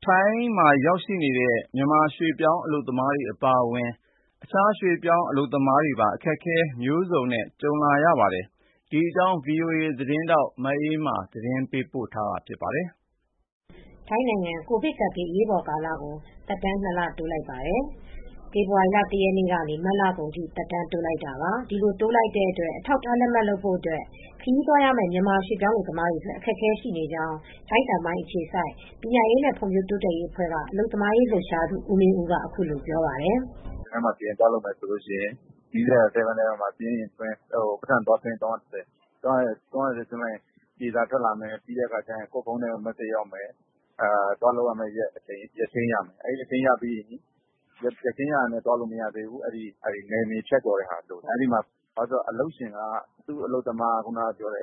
ထိုင်းမှာရောက်ရှိနေတဲ့ မြန်မာရွှေ့ပြောင်းအလုပ်သမားတွေအပါအဝင် အခြားရွှေ့ပြောင်းအလုပ်သမားတွေပါ အခက်အခဲမျိုးစုံနဲ့ ကြုံလာရပါတယ်။ ဒီအကြောင်း ဗွီအိုအေသတင်းထောက် မအေးအေးမာ သတင်းပေးပို့ထားပါတယ်။ ထိုင်းနိုင်ငံ ကိုဗစ်ကပ်ဘေးအရေးပေါ်ကာလကို သက်တမ်း 2 လတိုးလိုက်ပါတယ်။ ဖေဖေါ်ဝါရီလ ၁ ရက်နေ့ကနေ မတ်လကုန်ထိ သက်တမ်းတိုးလိုက်တာပါ။ ဒီလိုတိုးလိုက်တဲ့အတွက် အထောက်အထားလက်မှတ်လုပ်ဖို့အတွက် ခရီးသွားရမယ့် မြန်မာရွှေ့ပြောင်းအလုပ်သမားတွေအတွက် အခက်အခဲရှိနေကြောင်း ထိုင်းတောင်ပိုင်းအခြေစိုက် ပညာရေးနဲ့ ဖွံ့ဖြိုးတိုးတက်ရေးအဖွဲ့က အလုပ်သမားရေးလှုပ်ရှားသူ ဦးမင်းဦးက အခုလိုပြောပါတယ်။ "ထိုင်းမှာသွားလုပ်မယ်ဆိုရင် နီးစပ်ရာ 7-Eleven မှာ စာရင်းရင်သွင်း ပိုက်ဆံသွားသွင်း 310 ဘတ်၊ ပြေစာထွက်လာမယ်။ ကိုယ့်ဖုန်းထဲကို message ရောက်မယ်။ သွားလုပ်ရမယ့်ရက်ချိန်းရမယ်။ ရက်ချိန်းရပြီးရင် ရက်ချိန်းရတာနဲ့ သွားလို့မရသေးဘူး။ နယ်မြေဖြတ်ကျော်တဲ့ဟာလိုတယ်။ အလုပ်ရှင်က သူ့အလုပ်သမားက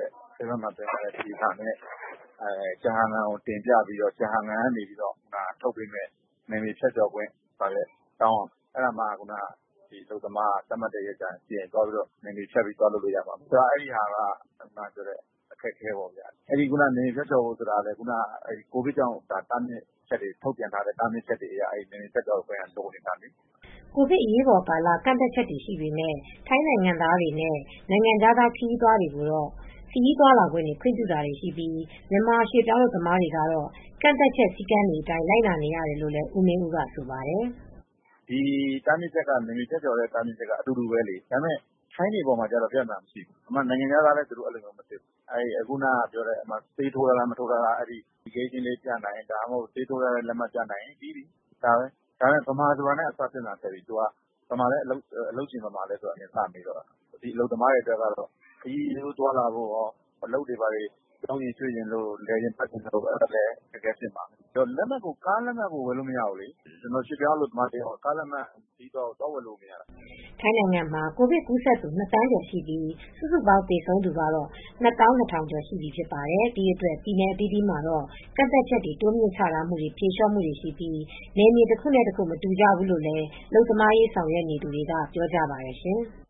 7 မှာသွင်းထားတဲ့ပြေစာနဲ့ ကျဟန်ငန်ကိုတင်ပြပြီး ကျဟန်ငန်ကနေ ထုတ်ပေးမယ့် နယ်မြေဖြတ်ကျော်ခွင့်စာရွက်တောင်းရမယ်။ အဲဒါမှ အလုပ်သမားက သတ်မှတ်တဲ့ရက်ကျရင် နယ်မြေဖြတ်ပြီးသွားလုပ်လို့ရမှာ။ အဲဒီဟာက အခက်အခဲပေါ့ဗျာ။ နယ်မြေဖြတ်ကျော်ဖို့ဆိုတာလည်း ကိုဗစ်ကြောင့်ထုတ်ပြန်ထားတဲ့ တားမြစ်ချက်တွေအရ နယ်မြေဖြတ်ကျော်ခွင့်က လိုနေတာလေ။ " ကိုဗစ်အရေးပေါ်ကာလ ကန့်သတ်ချက်တွေရှိပေမဲ့ ထိုင်းနိုင်ငံသားတွေနဲ့ နိုင်ငံခြားသားခရီးသွားတွေကိုတော့ ခရီးသွားလာခွင့် ခွင့်ပြုတာတွေရှိပြီး မြန်မာရွှေ့ပြောင်းအလုပ်သမားတွေကတော့ ကန့်သတ်ချက်စည်းကမ်းတွေအတိုင်း လိုက်နာနေရတယ်လို့လည်း ဦးမင်းဦးကဆိုပါတယ်။ "ဒီတားမြစ်ချက်က နယ်မြေဖြတ်ကျော်တဲ့တားမြစ်ချက်က အတူတူပဲလေ။ ဒါပေမဲ့ ထိုင်းတွေပေါ်မှာတော့ ပြဿနာမရှိဘူး။ နိုင်ငံခြားသားလည်း အဲဒီလိုမဖြစ်ဘူး။ ခုနပြောတဲ့ ဆေးထိုးထားလား မထိုးထားလား Application လေးပြနိုင်ရင် ဆေးထိုးထားတဲ့လက်မှတ်ပြနိုင်ရင်ပြီးပြီ။ ဒါပဲ။ ဗမာဆိုတာနဲ့ ပြဿနာတက်ပြီ။ အလုပ်ရှင် ဘယ်မှာလဲဆိုတာနဲ့ စမေးတော့တာ။ အလုပ်သမားတွေအတွက်ကတော့ ခရီးသွားလာဖို့ရော အလုပ်တွေပြောင်းရွှေ့ချင်လို့ လည်ပတ်ချင်လို့ အခက်အခဲဖြစ်မှာပဲ။ ကားလက်မှတ်ကို ဝယ်လို့မရဘူးလေ။ ကျနော်ရွှေ့ပြောင်းအလုပ်သမားတယောက်က ကားလက်မှတ်သွားဝယ်လို့မရတာ။" ထိုင်းနိုင်ငံမှာ ကိုဗစ်ကူးစက်သူ ၂ သန်းကျော်ရှိပြီး စုစုပေါင်းသေဆုံးသူကတော့ ၂၂,၀၀၀ ကျော်ရှိပြီဖြစ်ပါတယ်။ ဒီအတွက် ပြည်နယ်အသီးသီးမှာတော့ ကန့်သတ်ချက်တွေ တိုးမြှင့်ချထားမှုတွေ ဖြေလျှော့မှုတွေရှိပြီး နယ်မြေတခုနဲ့တခု မတူကြဘူးလို့လည်း အလုပ်သမားရေးဆောင်ရွက်နေသူတွေက ပြောကြပါတယ်ရှင်။